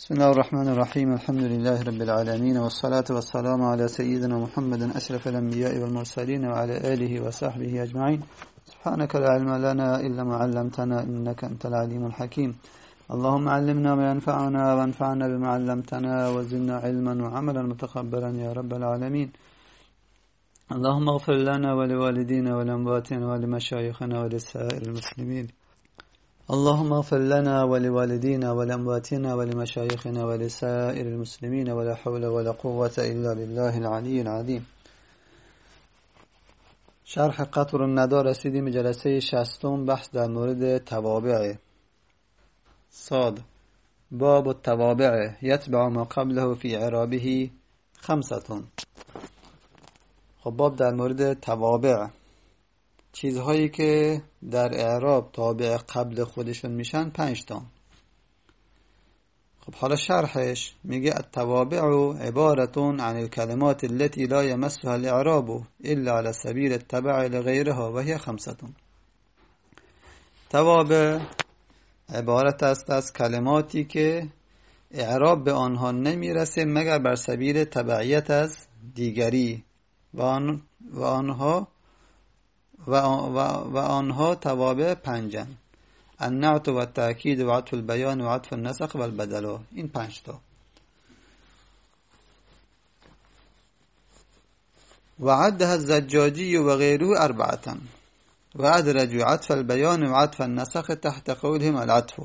بسم الله الرحمن الرحيم الحمد لله رب العالمين والصلاة والسلام على سيدنا محمد أشرف الأنبياء والمرسلين وعلى آله وصحبه أجمعين. سبحانك لا علم لنا إلا ما علمتنا إنك أنت العليم الحكيم. اللهم علمنا ما ينفعنا وانفعنا بما علمتنا وزدنا علما وعملا متقبلا يا رب العالمين. اللهم اغفر لنا ولوالدينا ولأمواتنا ولمشايخنا ولسائر المسلمين. اللهم اغفر لنا ولوالدينا ولأمواتنا ولمشايخنا ولسائر المسلمين ولا حول ولا قوة إلا بالله العلي العظيم. شرح قطر الندى رسیدیم جلسه 60 بحث در مورد توابع. صاد باب التوابع يتبع ما قبله في اعرابه 5. خب باب در مورد توابع، چیزهایی که در اعراب تابع قبل خودشون میشن 5 تا. خب حالا شرحش میگه التوابع عبارة عن الكلمات التي لا يمسها الاعراب الا على سبيل التبع لغيرها وهي 5. توابع عبارت است از کلماتی که اعراب به آنها نمیرسه مگر بر سبیل تبعیت از دیگری و آنها توابع 5: النعت و التأکید و عطف البیان و عطف النسخ و البدل. این 5 تا. و عدها الزجاجی و غیره 4 و ادرج عطف البیان و عطف النسخ تحت قولهم العطف.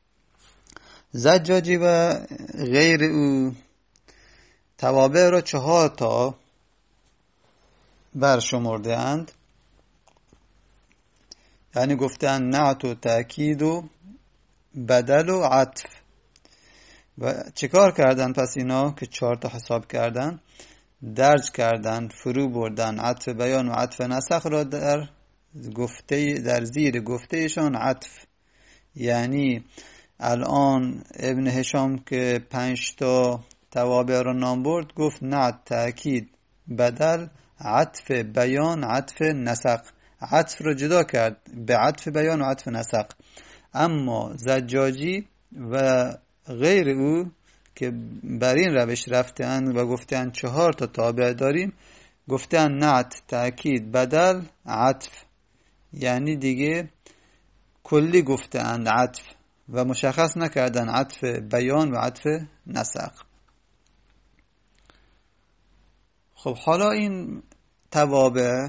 زجاجی و غیر او توابع را 4 تا برشمرده اند، یعنی گفتن نعت و تأکید و بدل و عطف. و چیکار کردن پس اینا که 4 تا حساب کردن؟ درج کردن، فرو بردن عطف بیان و عطف نسخ را در زیر گفتهشان عطف. یعنی الان ابن هشام که 5 تا توابع را نام برد، گفت نعت، تأکید، بدل، عطف بیان، عطف نسخ. عطف رو جدا کرد به عطف بیان و عطف نسخ. اما زجاجی و غیر او که بر این روش رفتند و گفتند 4 تا تابع داریم، گفتند نعت، تأکید، بدل، عطف. یعنی دیگه کلی گفتند عطف و مشخص نکردن عطف بیان و عطف نسخ. خب حالا این توابع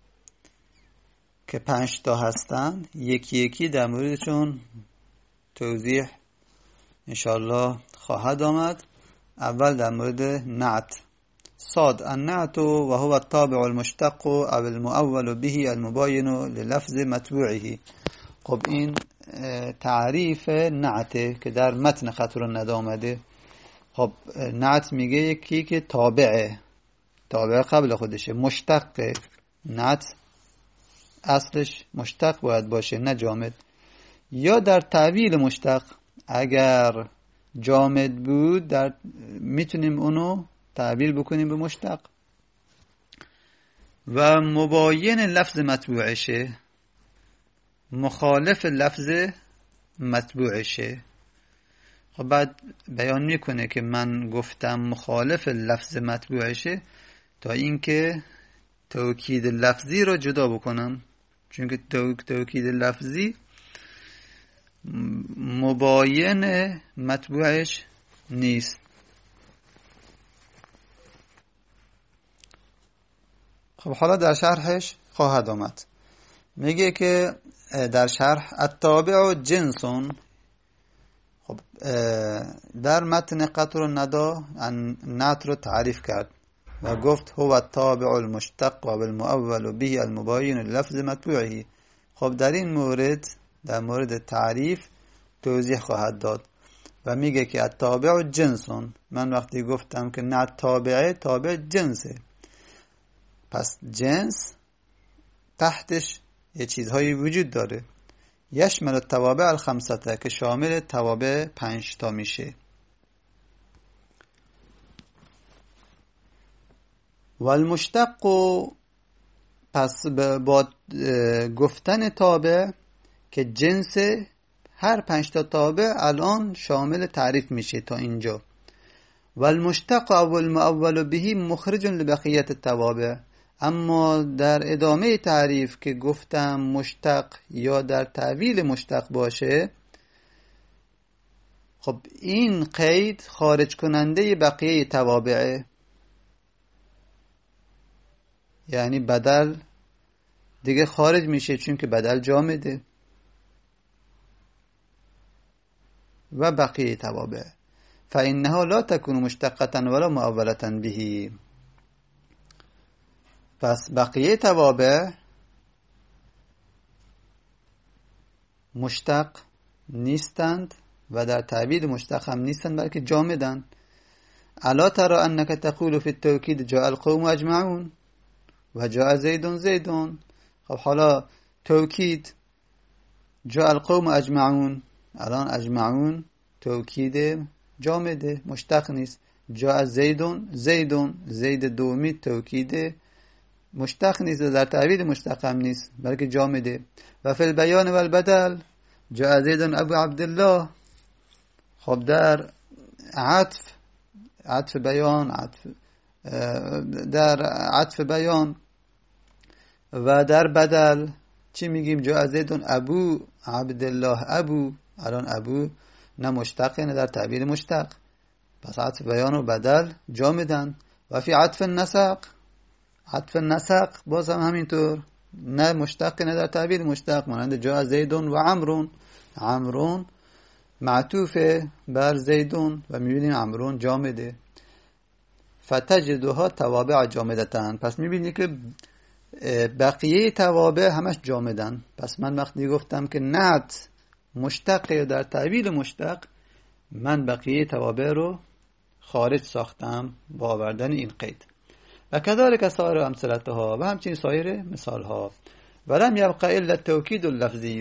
که 5 تا هستن یکی یکی در موردشون توضیح انشاءالله خواهد آمد. اول در مورد نعت. صاد النعت و هو الطابع المشتق او المؤول به المباین للفظ متبوعه. خب این تعریف نعته که در متن قطر الندى آمده. خب نعت میگه یکی که تابع قبل خودشه، مشتق. نعت اصلش مشتق باید باشه نه جامد. یا در تعویل مشتق اگر جامد بود میتونیم اونو تعویل بکنیم به مشتق. و مباین لفظ متبوعشه، مخالف لفظ متبوعشه. خب بعد بیان میکنه که من گفتم مخالف لفظ متبوعشه تا اینکه توکید لفظی رو جدا بکنم، چون که توکید لفظی مباین متبوعش نیست. خب حالا در شرحش خواهد آمد. میگه که در شرح التابع جنسون. خب در متن قطر الندى نعت رو تعریف کرد و گفت هو الطابع المشتق و بالمؤول به المباین لفظ متبوعه. خب در این مورد، در مورد تعریف توضیح خواهد داد و میگه که التابع جنسون. من وقتی گفتم که نعت تابع جنسه، پس جنس تحتش یه چیزهایی وجود داره. یشمل التوابع الخمسه که شامل توابع 5 تا میشه. و المشتق، پس با گفتن تابع که جنس هر 5 تا تابع الان شامل تعریف میشه تا اینجا. والمشتق او المؤول به مخرج لبقیت التوابع. اما در ادامه تعریف که گفتم مشتق یا در تعویل مشتق باشه، خب این قید خارج کننده بقیه توابعه، یعنی بدل دیگه خارج میشه چون که بدل جامده و بقیه توابع. فإنها لا تكون مشتقة ولا مؤولة به. پس بقیه توابع مشتق نیستند و در تعبیر مشتق هم نیستند بلکه جامدند. الا ترى انك تقول في التوكيد جاء القوم اجمعون و جاء زید زیدون. خب حالا توکید جاء القوم اجمعون، الان اجمعون توکید جامده مشتق نیست. جاء زیدون زیدون، زید دومی توکید مشتق نیست و در تعبیر مشتق هم نیست بلکه جامده. و فی البیان و البدل جاء زیدون ابو عبدالله. خب در عطف بیان، در عطف بیان و در بدل چی میگیم؟ جاء زیدون ابو عبدالله. ابو، الان ابو نه مشتق نه در تعبیر مشتق، پس عطف بیان و بدل جامدن. و فی عطف النسق، عطف النسق باز هم همینطور، نه مشتق نه در تعبیر مشتق، مانند جاء زیدون و عمرون. عمرون معطوف بر زیدون و میبینیم عمرون جامده. فتجدها توابع جامدتن. پس میبینی که بقیه توابع همش جامدن. پس من وقتی گفتم که نعت مشتق در تعبیر مشتق، من بقیه توابع رو خارج ساختم با آوردن این قید. و كذلك سایر امثلتها، و همچنین سایر مثالها. ولم يبقى الا التوكيد اللفظی.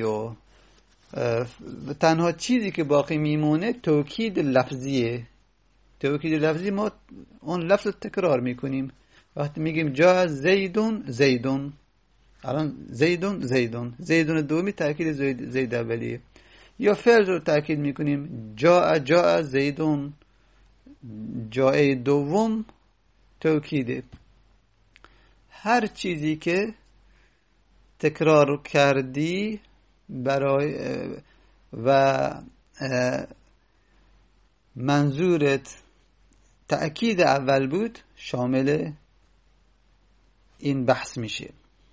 تنها چیزی که باقی میمونه توکید لفظیه. توکید لفظی ما اون لفظ تکرار میکنیم. وقتی میگیم جاء زیدون زیدون، الان زیدون زیدون، زیدون دومی تاکید زید اولیه. یا فعل رو تاکید میکنیم جاء زیدون، جاء دوم توکیده. هر چیزی که تکرار کردی برای و منظورت تأکید اول بود شامل این بحث میشه.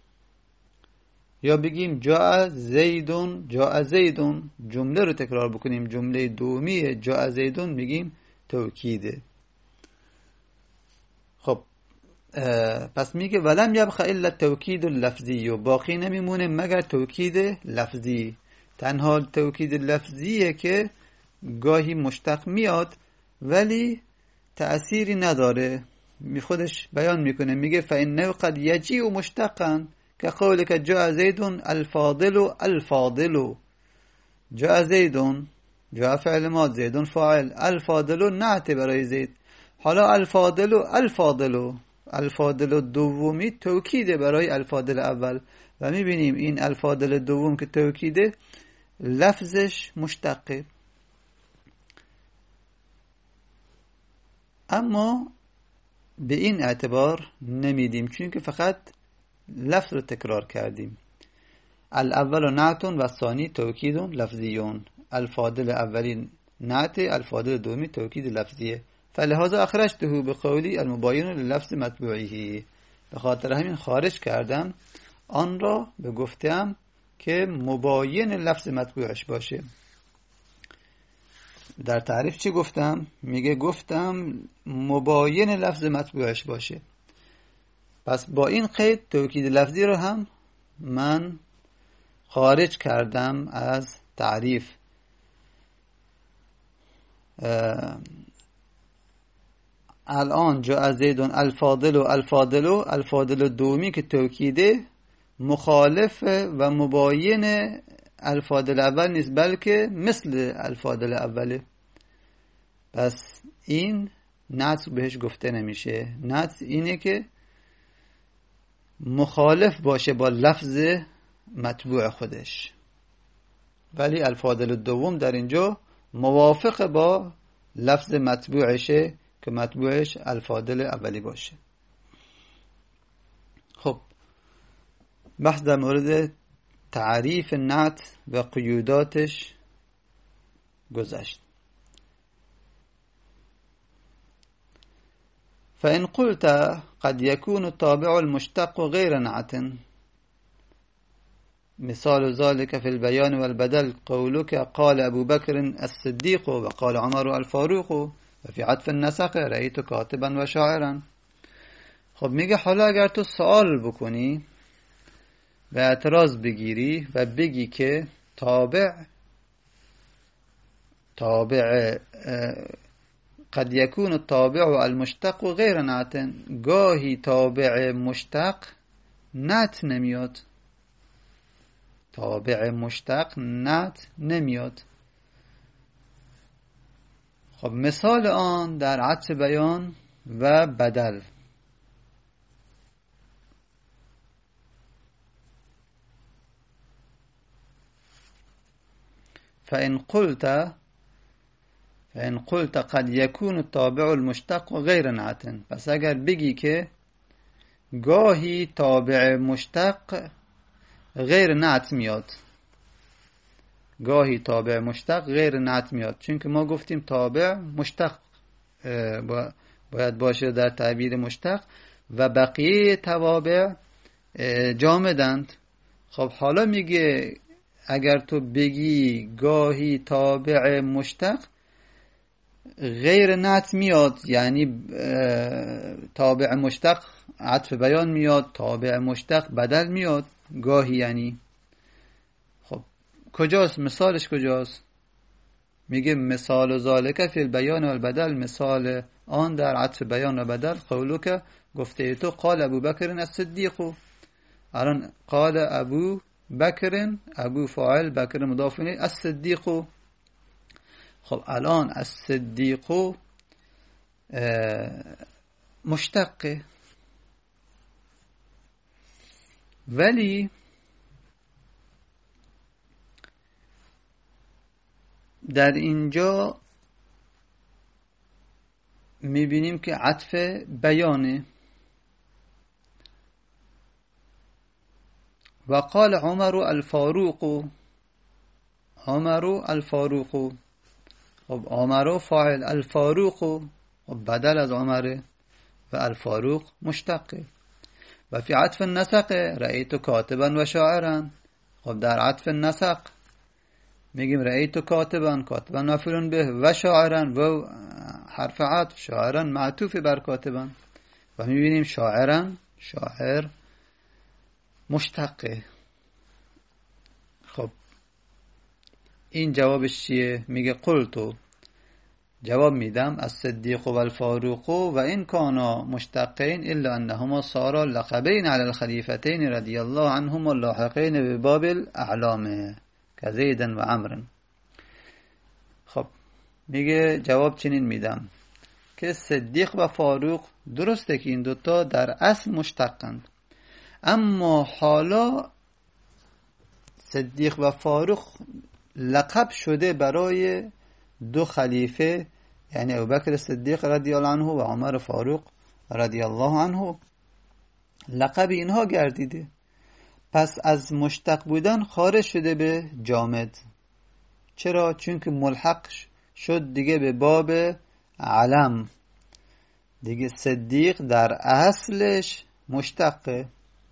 یا بگیم جاء زیدون، جاء زیدون، جمله رو تکرار بکنیم، جمله دومی جاء زیدون میگیم توکیده. خب پس میگه ولم یبقى الا التوکید اللفظی، و باقی نمیمونه مگر توکید لفظی. تنها توکید لفظیه که گاهی مشتق میاد ولی تأثیری نداره. خودش بیان میکنه، میگه فإنه قد یجیء مشتقا كقولك جاء زید الفاضل الفاضل. جاء زیدون، جاء فعل ماضی، زیدون فاعل، الفاضل نعت برای زید. حالا الفاضل الفاضل، الفاضل دومی توکیده برای الفاضل اول و میبینیم این الفاضل دوم که توکیده لفظش مشتقه. اما به این اعتبار نمیدیم چون که فقط لفظ رو تکرار کردیم. الاول نعت و ثانی توکید لفظیون. الفاضل اولی نعت، الفاضل دومی توکید لفظیه. فلهذا اخرجته بقولی المباین للفظ متبوعه. به خاطر همین خارج کردم آن را به گفتم که مباین لفظ متبوعش باشه. در تعریف چی گفتم؟ میگه گفتم مباین لفظ متبوعش باشه. پس با این قید توکید لفظی رو هم من خارج کردم از تعریف. الان جاء زیدون الفاضل و الفاضل و الفاضل دومی که توکیده مخالف و مباین الفاضل اول نیست بلکه مثل الفاضل اوله. پس این نعت بهش گفته نمیشه. نعت اینه که مخالف باشه با لفظ متبوع خودش. ولی الفاضل دوم در اینجا موافق با لفظ مطبوعشه که مطبوعش الفاضل اولی باشه. خب بحث در مورد تعریف نعت و قیوداتش گذشت. فإن قلت قد يكون الطابع المشتق غير نعت، مثال ذلك في البيان والبدل قولك قال أبو بكر الصديق وقال عمر الفاروق وفي عطف النسق رأيت كاتبا وشاعرا. خب میگه حالا اگر تو سوال بکنی و اعتراض بگیری و بگی که تابع قد يكون الطابع المشتق غير نعت، گاهی تابع مشتق نعت نمیاد، تابع مشتق نعت نمیاد. خب مثال آن در عطف بیان و بدل. فإن قلت قد يكون الطابع المشتق غير نعت، پس اگر بگی که گاهی تابع مشتق غیر نعت میاد، گاهی تابع مشتق غیر نعت میاد، چون که ما گفتیم تابع مشتق باید باشه در تعبیر مشتق و بقیه توابع جامدند. خب حالا میگه اگر تو بگی گاهی تابع مشتق غیر نعت میاد، یعنی تابع مشتق عطف بیان میاد، تابع مشتق بدل میاد گاهی، یعنی خب کجاست؟ مثالش کجاست؟ میگه مثال ذالک فی البیان و البدل، مثال آن در عطف بیان و بدل قولک گفته تو قال ابو بکر الصدیق. الان قال ابو بکر، ابو فاعل، بکر مضاف الیه، الصدیق. خب الان الصدیق مشتقه، ولی در اینجا میبینیم که عطف بیانه. و قال عمر الفاروق، عمر الفاروق. خب عمر فاعل، الفاروق خب بدل از عمره و الفاروق مشتقه. و فی عطف النسق رأیت کاتبا و شاعرا. خب در عطف النسق میگیم رأیت کاتبا، کاتبا مفعول به، و شاعرا و حرف عطف، شاعرا معطوف بر کاتبا، و میبینیم شاعرا، شاعر مشتقه. خب این جوابش چیه؟ میگه قلتو، جواب میدم الصدیق و الفاروق و این کانا مشتقین الا انهما صارا لقبین علی الخلیفتین رضی الله عنهما لاحقین بباب الاعلام کزید و عمر. خب میگه جواب چنین میدم که صدیق و فاروق درسته که این دوتا در اصل مشتقند، اما حالا صدیق و فاروق لقب شده برای دو خلیفه، یعنی ابوبکر صدیق رضی الله عنه و عمر فاروق رضی الله عنه، لقب اینها گردیده. پس از مشتق بودن خارج شده به جامد. چرا؟ چون که ملحق شد دیگه به باب علم. دیگه صدیق در اصلش مشتقه،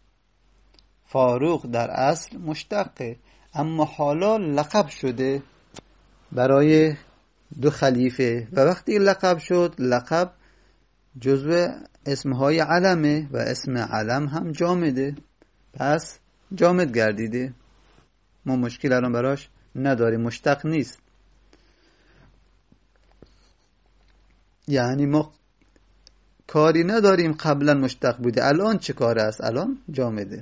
فاروق در اصل مشتقه، اما حالا لقب شده برای دو خلیفه و وقتی لقب شد، لقب جزو اسمهای علمه و اسم علم هم جامده، پس جامد گردیده. ما مشکل الان براش نداریم، مشتق نیست. یعنی ما کاری نداریم قبلا مشتق بوده، الان چه کار است؟ الان جامده.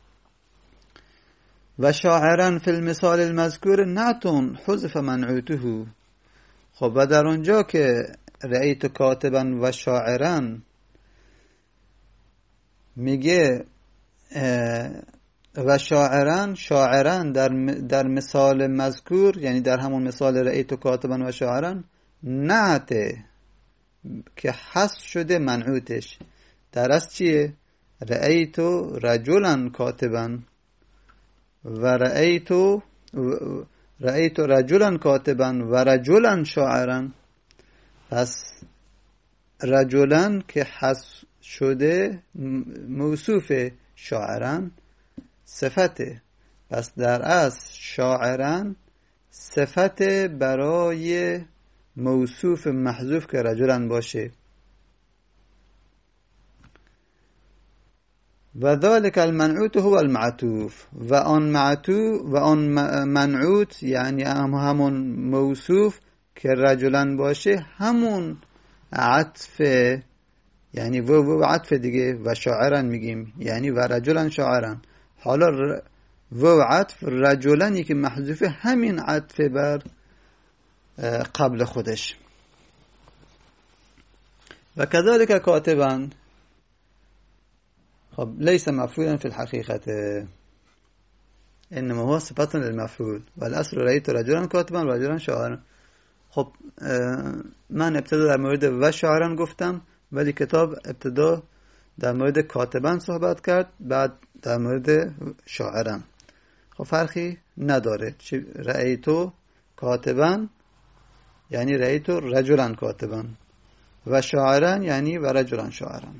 و شاعرا فی المثال المذکور نعتون حذف منعوته. خب و در اونجا که رأیت کاتبا و شاعرا میگه و شاعران در مثال مذکور، یعنی در همون مثال رأیت کاتبا و شاعران، نعته که حذف شده منعوتش در از چیه؟ رأیت رجلا کاتبا و رأیت رجلا کاتبا و رجلا شاعرا. پس رجلا که حذف شده موصوف شاعران صفته، پس در اصل شاعران صفت برای موصوف محذوف که رجلا باشه. و ذلك المنعوت هو المعطوف، و آن منعوت یعنی همون موصوف که رجلا باشه همون عطف، یعنی و عطف دیگه و شاعران میگیم، یعنی و رجلا شاعران. حالا و عطف رجلانی که محذوفه همین عطف بر قبل خودش. و كذلك کاتبا، خب ليس مفعولا في الحقيقة انما هو صفة للمفعول والاصل رأيت رجلا كاتبا و رجلا شاعرا. خب من ابتدا در مورد و شاعران گفتم، ولی کتاب ابتدا در مورد کاتبان صحبت کرد، بعد در مورد شاعران. خب فرقی نداره، رأیتو کاتبان یعنی رأیتو رجلا کاتبان و شاعران یعنی و رجلا شاعران.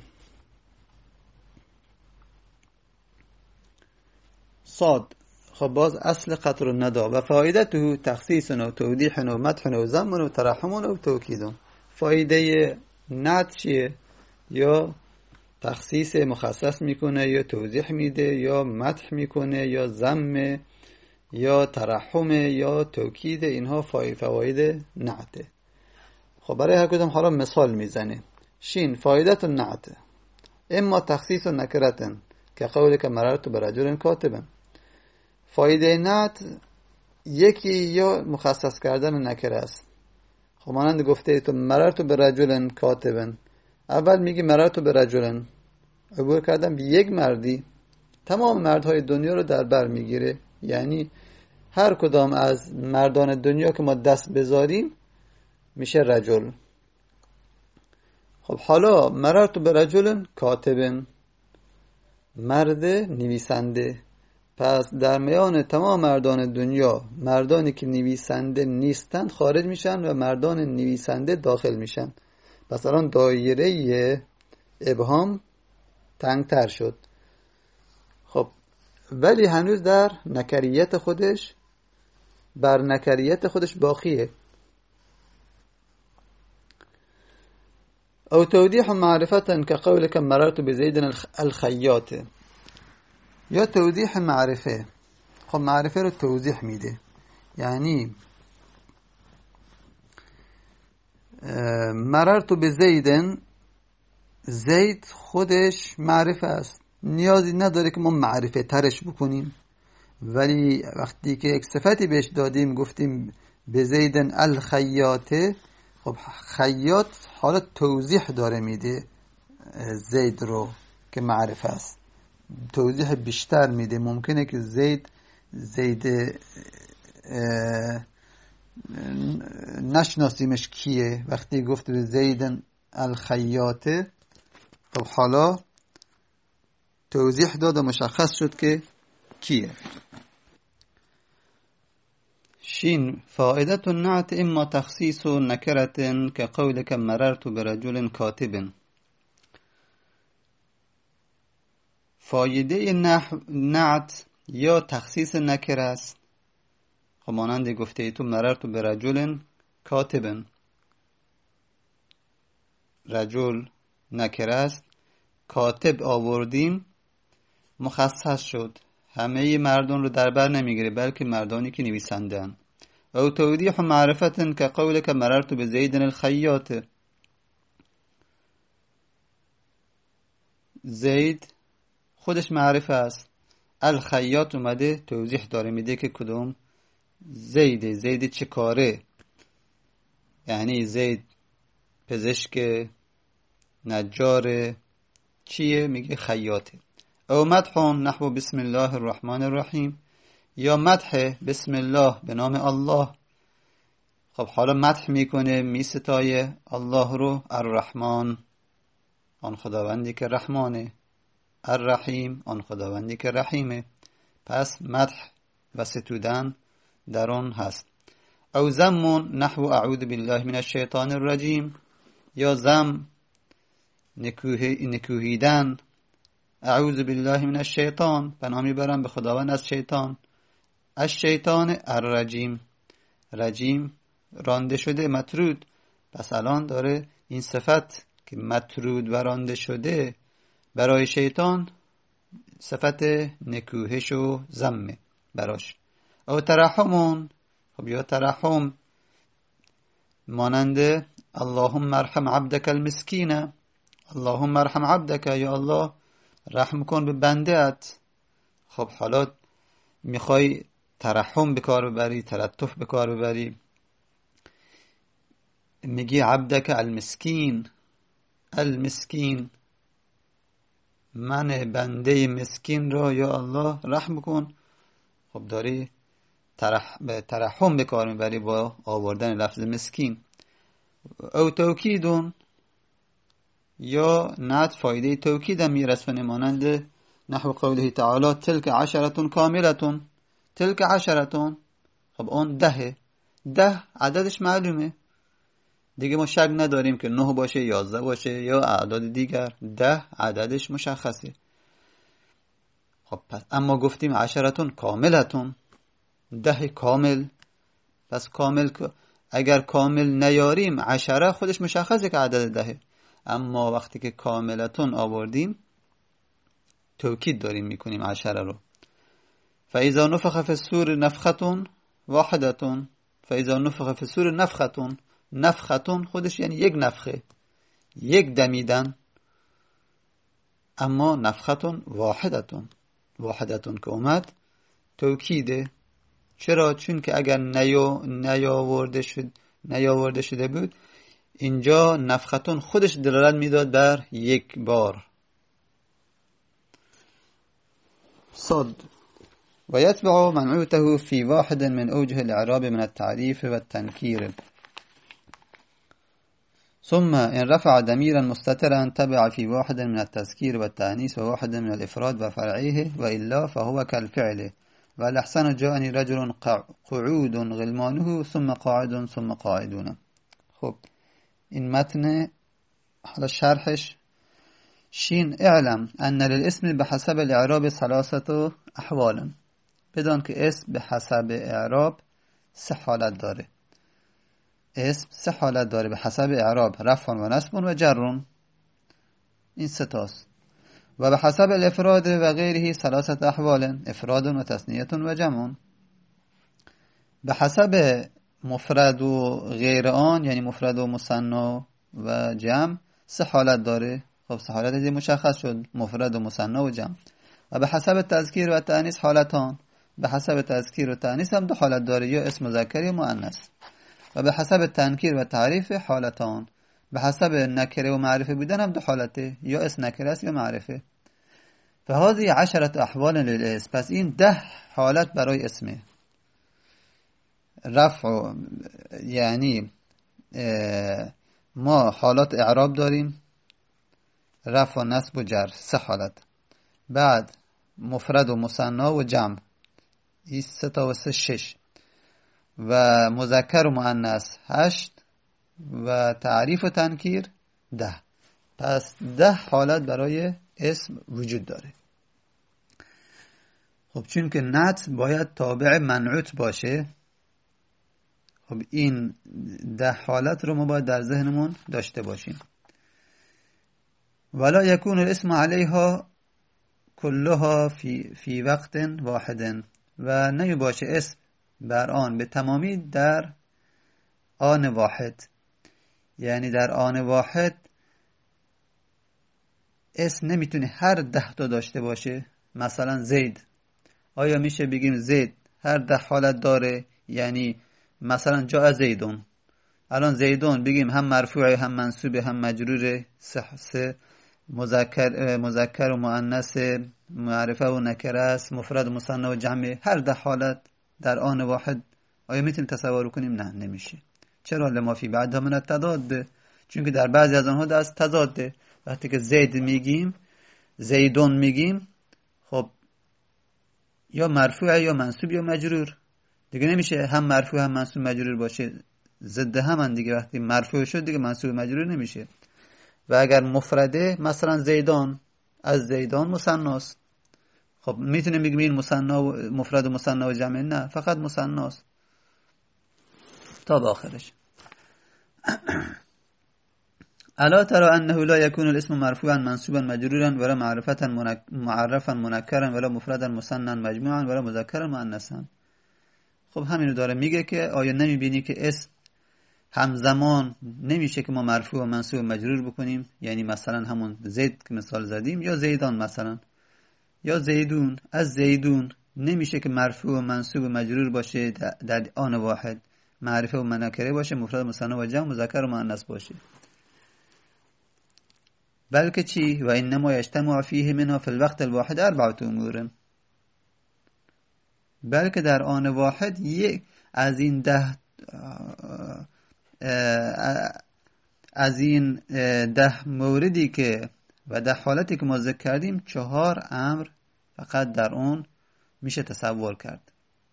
صاد، خب باز اصل قطر الندى و فایدته تخصیص و توضیح و مدح و ذم و ترحم و توکید. فایده نعت چیه؟ یا تخصیص مخصص میکنه، یا توضیح میده، یا مدح میکنه، یا ذم، یا ترحم، یا توکید. اینها فواید نعته. خب برای هر کدوم حالا مثال میزنه. شین فایدت النعت اما تخصیص نکرتن که قولک مررت برجل کاتبا. فایده نعت یکی یا مخصص کردن نکره است. خب مانند گفته تو مررت برجل کاتبا، اول میگی مررت برجل، عبور کردن به یک مردی، تمام مردهای دنیا رو در بر میگیره، یعنی هر کدام از مردان دنیا که ما دست بذاریم میشه رجل. خب حالا مررت برجل کاتب، مرد نویسنده. پس در میان تمام مردان دنیا مردانی که نویسنده نیستند خارج میشن و مردان نویسنده داخل میشن. پس الان دایره ابهام تنگتر شد. خب ولی هنوز در نکریت خودش، بر نکریت خودش باقیه. او توضیح معرفتا که قولک مررت بزید الخیاط، یا توضیح معرفه. خب معرفه رو توضیح میده، یعنی مررت بزیدن، زید خودش معرفه است، نیازی نداره که ما معرفه ترش بکنیم. ولی وقتی که یک صفتی بهش دادیم گفتیم بزیدن الخیاطه، خب خیاط حالا توضیح داره میده زید رو که معرفه است، توضیح بیشتر میده. ممکنه که زید نشناسیمش کیه. وقتی گفت به زیدن الخیاطه، خب حالا توضیح داد و مشخص شد که کیه. شین فائدة النعت اما تخصیص نکرة که قولک مررت برجل کاتب. فایده نعت یا تخصیص نکره است. خب مانند گفته ای تو مررت برجل کاتب، رجل نکره است، کاتب آوردیم مخصص شد، همه مردان رو در بر نمیگیره بلکه مردانی که نویسندن. او توضیح معرفتا که قولک مررت بزید الخیاط، زید خودش معرفه است، الخیاط اومده توضیح داره میده که کدوم زید چه کاره، یعنی زید پزشک، نجار، چیه؟ میگه خیاطه. او مدح نحو بسم الله الرحمن الرحیم، یا مدح بسم الله به نام الله. خب حالا مدح میکنه، میستایه الله رو. الرحمن آن خداوندی که رحمانه، الرحیم آن خداوندی که رحیمه. پس مدح و ستودن در آن هست. او ذم نحو اعوذ بالله من الشیطان الرجیم، یا ذم نکوهیدن، اعوذ بالله من الشیطان پناه میبرم به خداوند از شیطان. الشیطان الرجیم، رجیم رانده شده، مطرود. پس الان داره این صفت که مطرود و رانده شده برای شیطان صفت نکوهش و ذمه براش. او ترحمون، خب یا ترحم مانند اللهم ارحم عبدک المسکین، اللهم ارحم عبدک، یا الله رحم کن به بنده‌ات. خب حالا میخوای ترحم به کار ببری، تلطف به کار ببری، میگی عبدک المسکین، المسکین من بنده مسکین را یا الله رحم کن. خب داری ترحم به کار میبری با آوردن لفظ مسکین. او توکیدون، یا نعت فایده توکید هم میرسونه، مانند نحو قوله تعالی تلک عشرة کاملة، تلک عشرة. خب اون 10 عددش معلومه دیگه، ما شک نداریم که 9 باشه 11 باشه یا اعداد دیگر، 10 عددش مشخصه. خب پس اما گفتیم عشرة کاملة، 10 کامل. پس کامل اگر کامل نیاریم 10 خودش مشخصه که عدد 10، اما وقتی که کاملتون آوردیم توکید داریم میکنیم 10 رو. فاذا نفخ فی الصور نفخة واحدة، فاذا نفخ فی الصور نفخة، نفخة خودش یعنی یک نفخه، یک دمیدن، اما نفخة واحدة که اومد توکیده. چرا؟ چون که اگر نیاورده شده بود اینجا نفختون خودش دلالت میداد بر یک بار. صد و یتبع منعوته فی واحد من اوجه الاعراب من التعریف و التنکیر، ثم ان رفع ضميرا مستترا تبع في واحد من التذكير والتأنيث وواحد من الإفراد وفرعيه وإلا فهو كالفعل. والأحسن جاءني رجل قعود غلمانه ثم قاعد ثم قاعدون. خب این متن حالا شرحش شین اعلم ان للاسم بحسب الاعراب 3 احوال، بدان که اسم به حسب اعراب 3 حالت داره. اسم 3 حالت داره به حسب اعراب: رفع و نصب و جر. این 3 تاست. و به حسب الافراد و غیره 3 احوال: افراد و تثنیه و جمع. به حسب مفرد و غیر آن یعنی مفرد و مثنی و جمع 3 حالت داره. خب 3 حالت دیگه مشخص شد: مفرد و مثنی و جمع. و به حسب تذکیر و تأنیث حالتان، به حسب تذکیر و تأنیث هم 2 حالت داره: یا اسم مذکر یا مؤنث. و به حسب تنکیر و تعریف حالتان، به حسب نکره و معرفه بودن هم 2 حالته: یا اسم نکره است یا معرفه. فهذه 10 احوال للاسم، پس این 10 حالت برای اسمه. رفع یعنی ما حالات اعراب داریم: رفع و نصب و جر 3 حالت. بعد مفرد و مثنی و جمع، این 3 تا و 3 6. و مذکر و مؤنث 8 و تعریف و تنکیر 10. پس 10 حالت برای اسم وجود داره. خب چون که نعت باید تابع منعوت باشه، خب این 10 حالت رو ما باید در ذهنمون داشته باشیم. ولا یکون الاسم علیها کلها فی وقت واحد، و نمی باشه اسم بر آن به تمامی در آن واحد. یعنی در آن واحد اسم نمیتونه هر 10 تا داشته باشه. مثلا زید، آیا میشه بگیم زید هر 10 حالت داره؟ یعنی مثلا جاء زیدون، الان زیدون بگیم هم مرفوعه هم منصوبه هم مجروره، مذکر و مؤنث معرفه و نکره است، مفرد و مثنی و جمع، هر ده حالت در آن واحد آیا میتونیم تصور کنیم؟ نه، نمیشه. چرا؟ لما فی بعدها من التضاد، چون که در بعضی از آنها دست تضاده. وقتی که زید میگیم، زیدون میگیم، خب یا مرفوع یا منصوب یا مجرور، دیگه نمیشه هم مرفوع هم منصوب مجرور باشه، ضد هم دیگه. وقتی مرفوع شد دیگه منصوب مجرور نمیشه. و اگر مفرده، مثلا زیدان، از زیدان مثناست، خب میتونیم بگیم این مفرد و مثنی و جمع؟ نه، فقط مثناست تا به آخرش. الا ترى انه لا يكون الاسم مرفوعا منصوبا مجرورا ولا معرفا منکرا ولا مفردا مثنى مجموعا ولا مذکرا مؤنثا. خب همینو داره میگه که آیا نمیبینی که اسم همزمان نمیشه که ما مرفوع و منصوب و مجرور بکنیم؟ یعنی مثلا همون زید که مثال زدیم، یا زیدان مثلا، یا زیدون، از زیدون نمیشه که مرفوع و منصوب و مجرور باشه در آن واحد، معرفه و منکره باشه، مفرد مثنی و جمع، مذکر و مؤنث باشه. بلکه چی؟ و انما یجتمع فیه منها فی الوقت الواحد 4 امور، بلکه در آن واحد یک از این 10 موردی که و 10 حالتی که ما ذکر کردیم، 4 امر فقط در اون میشه تصور کرد.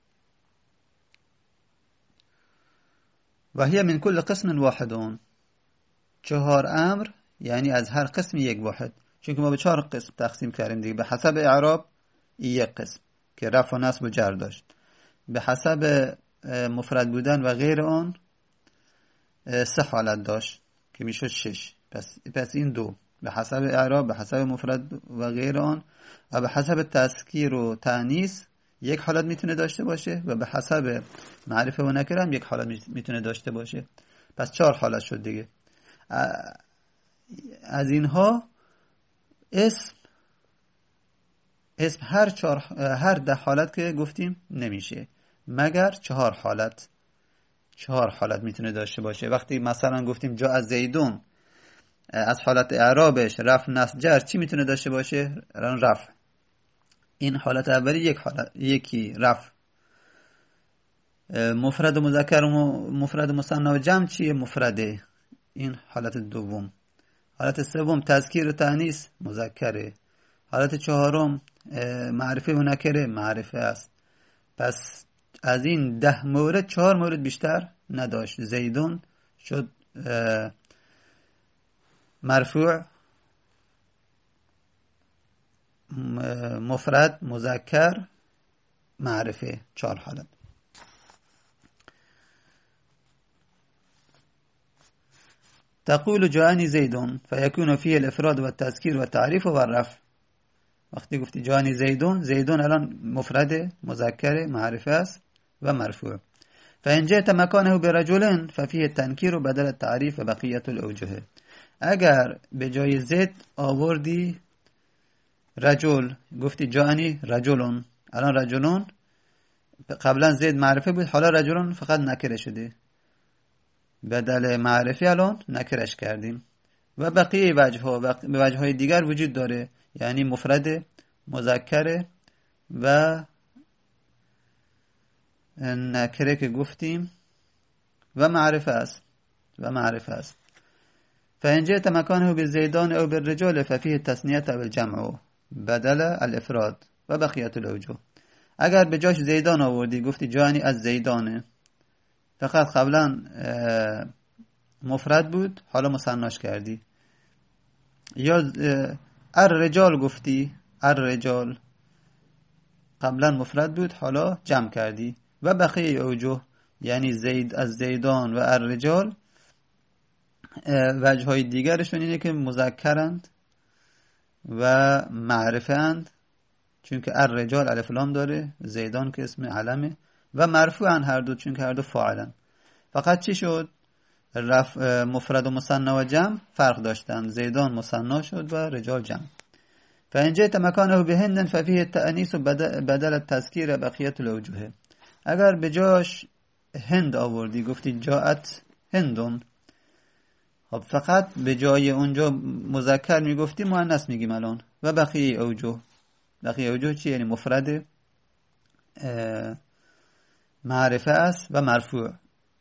و هی من کل قسم واحدون، 4 امر یعنی از هر قسم یک واحد، چون که ما به 4 قسم تقسیم کردیم دیگه. به حسب اعراب یک قسم که رفع و نصب و جر داشت، به حسب مفرد بودن و غیر آن 3 حالت داشت که میشد 6. پس این 2 به حسب اعراب، به حسب مفرد و غیر آن، و به حسب تذکیر و تأنیث 1 حالت میتونه داشته باشه، و به حسب معرفه و نکره هم 1 حالت میتونه داشته باشه. پس 4 حالت شد دیگه. از اینها اسم هر 10 حالت که گفتیم نمیشه، مگر 4 حالت. 4 حالت میتونه داشته باشه. وقتی مثلا گفتیم جا از زیدون، از حالت اعرابش رفع نصب جر چی میتونه داشته باشه؟ رفع. این حالت اولی یکی رفع. مفرد و مذکر و مفرد مثنی و جمع چیه؟ مفرده. این حالت دوم. حالت سوم تذکیر و تأنیث، مذکره. حالت چهارم معرفه و نکره، معرفه است. پس از این 10 مورد 4 مورد بیشتر نداشت. زیدون شد مرفوع، مفرد، مذکر، معرفه، 4 حالت. تقول جاءني زيد فيكون فيه الافراد والتذكير والتعريف والرفع. وقتی گفتی جاءني زيدون الان مفرد، مذکر، معرفه است و مرفوع. فإن جئت مكانه برجل ففيه التنكير بدل التعريف وبقية الأوجه. اگر به جای زید آوردی رجل، گفتی جاءني رجلون، الان رجلون قبلا زید معرفه بود، حالا رجلون فقط نکره شده، بدل معرفی الان نکرش کردیم. و بقیه وجه های دیگر وجود داره، یعنی مفرد، مذکر و نکره که گفتیم و معرفه است. فإن جئت مكانه بالزيدان أو بالرجال ففيه التثنية أو الجمع بدل الافراد و بقیة الأوجه. اگر به جاش زیدان آوردی، گفتی جانی از زیدانه، فقط قبلا مفرد بود حالا مثناش کردی. یا الرجال گفتی، الرجال قبلا مفرد بود حالا جمع کردی. و بقیه اوجه یعنی زید از زیدان و الرجال وجه های دیگرشون اینه که مذکرند و معرفه اند، چون که الرجال الف لام داره، زیدان که اسم علمه، و مرفوعن هر دو، چون که هر دو فاعلن. فقط چی شد؟ مفرد و مثنی و جمع فرق داشتن، زیدان مثنی شد و رجال جمع. فإن جئت مكانه بهند ففيه التأنيث بدل التذكير بقية الأوجه. اگر به جاش هند آوردی، گفتی جاءت هندون، خب فقط به جای اونجا مذکر میگفتی مؤنث میگیم الان. و بقیه اوجه بقیه اوجه چی؟ یعنی مفرد معرفه است و مرفوع،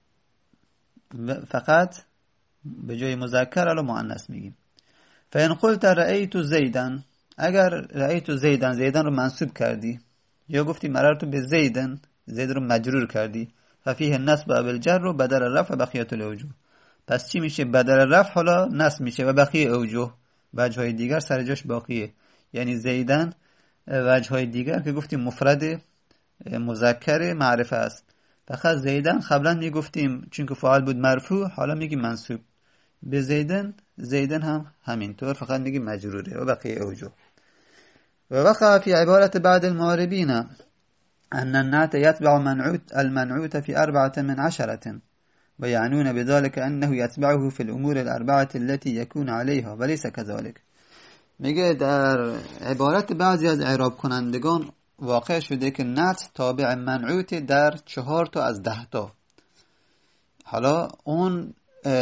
فقط به جای مذکر الان مؤنث میگیم. فإن قلت رأیت زیدن، اگر رأیت زیدن، زیدن رو منصوب کردی یا گفتی مررت به زیدن، زید رو مجرور کردی، ففیه النصب بالجر و بدل الرفع بقیت الاوجه. پس چی میشه؟ بدل الرفع حالا نصب میشه و بقیه اوجه، وجهای دیگر سر جاش باقیه. یعنی زیدن وجهای دیگر که گفتیم مفرد مذکر معرفه است، فقط زیدن قبلا میگفتیم چون که فاعل بود مرفوع، حالا میگیم منصوب. به زیدن، زیدن هم همینطور فقط میگیم مجروره و بقیه اوجه. و وقع في عبارة بعض المعربين أن النعت يتبع المنعوت في 14 ويعنون بذلك أنه يتبعه في الأمور 4 التي يكون عليها وليس كذلك. میگه در عبارت بعضی از اعراب کنندگان واقع شده که نعت تابع منعوت در 4 تا از 10 تا. حالا اون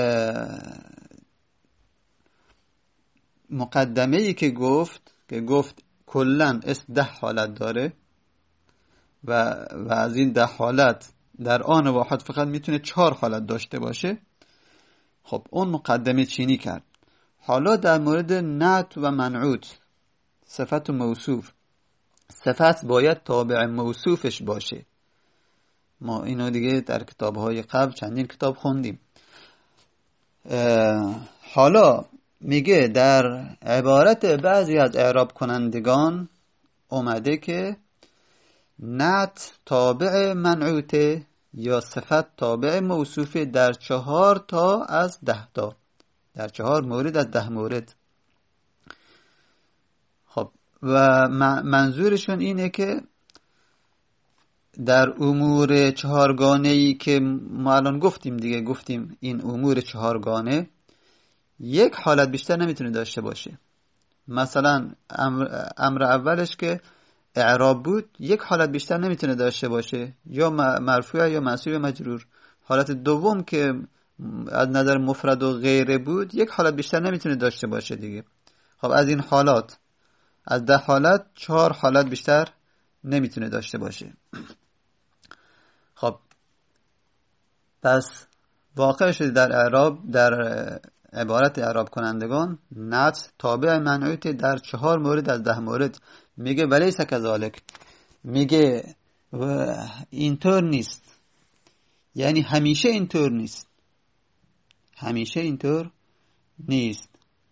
مقدمه‌ای که گفت کلن اسم 10 حالت داره و از این 10 حالت در آن واحد فقط میتونه 4 حالت داشته باشه. خب اون مقدمه چینی کرد. حالا در مورد نعت و منعوت، صفت و موصوف، صفت باید تابع موصوفش باشه. ما اینو دیگه در کتاب‌های قبل چندین کتاب خوندیم. حالا میگه در عبارت بعضی از اعراب کنندگان اومده که نعت تابع منعوته یا صفت تابع موصوفه در 4 تا از 10 تا، در 4 مورد از 10 مورد. خب و منظورشون اینه که در امور 4 گانه‌ای که ما الان گفتیم این امور 4 گانه یک حالت بیشتر نمیتونه داشته باشه. مثلا امر اولش که اعراب بود یک حالت بیشتر نمیتونه داشته باشه، یا مرفوع یا منصوب یا مجرور. حالت دوم که از نظر مفرد و غیره بود یک حالت بیشتر نمیتونه داشته باشه دیگه. خب از این حالات، از 10 حالت 4 حالت بیشتر نمیتونه داشته باشه. خب پس واقع شده در اعراب، در عبارت اعراب کنندگان نعت تابع منعوت در 4 مورد از 10 مورد. میگه ولیس کذالک، میگه اینطور نیست، یعنی همیشه اینطور نیست، همیشه اینطور نیست.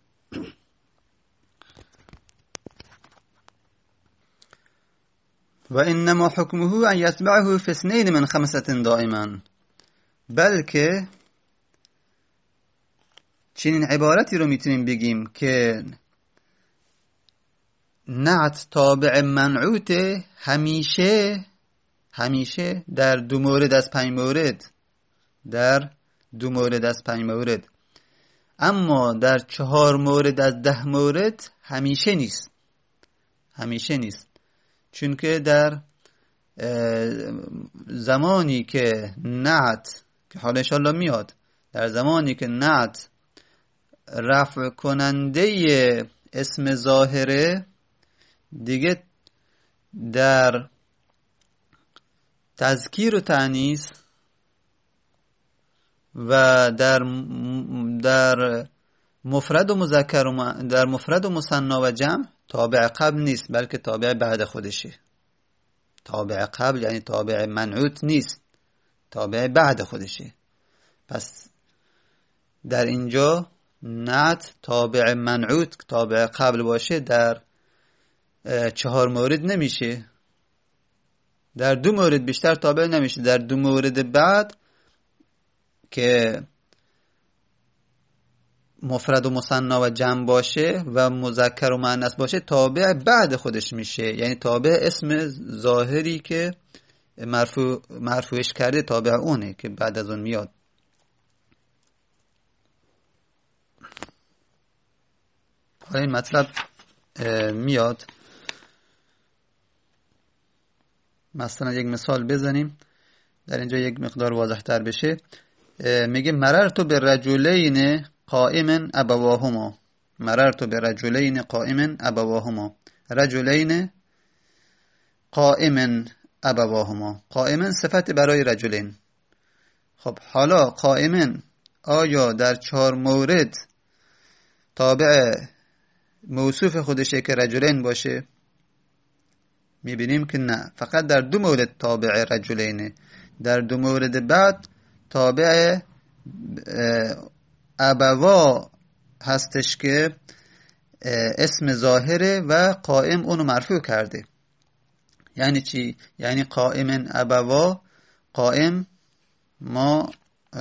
و انما حکمه ان یتبعه فی 2 من 5 دائما، بلکه چنین عبارتی رو میتونیم بگیم که نعت تابع منعوت همیشه در 2 مورد از 5 مورد، در 2 مورد از 5 مورد، اما در 4 مورد از 10 مورد همیشه نیست. چون که در زمانی که نعت، که حالا انشاءالله میاد، در زمانی که نعت رفع کننده اسم ظاهره دیگه در تذکیر و تأنیث و در مفرد و مذکر و در مفرد و مثنی و جمع تابع قبل نیست، بلکه تابع بعد خودشه. تابع قبل یعنی تابع منعوت نیست، تابع بعد خودشه. پس در اینجا نعت تابع منعوت، تابع قبل باشه، در 4 مورد نمیشه، در 2 مورد بیشتر تابع نمیشه. در 2 مورد بعد که مفرد و مثنی و جمع باشه و مذکر و مؤنث باشه تابع بعد خودش میشه، یعنی تابع اسم ظاهری که مرفوعش کرده تابع اونه که بعد از اون میاد. حالا این مطلب میاد، مثلا یک مثال بزنیم در اینجا یک مقدار واضح تر بشه. میگه مررت برجلین قائم ابواهما، مررت برجلین قائم ابواهما. رجلین قائما ابواهما. قائما صفت برای رجلین. خب حالا قائما آیا در 4 مورد تابع موصوف خودشه که رجلین باشه؟ میبینیم که نه، فقط در 2 مورد تابع رجلینه. در 2 مورد بعد تابع ابوا هستش که اسم ظاهره و قائم اونو مرفوع کرده. یعنی چی؟ یعنی قائم ابوا، قائم ما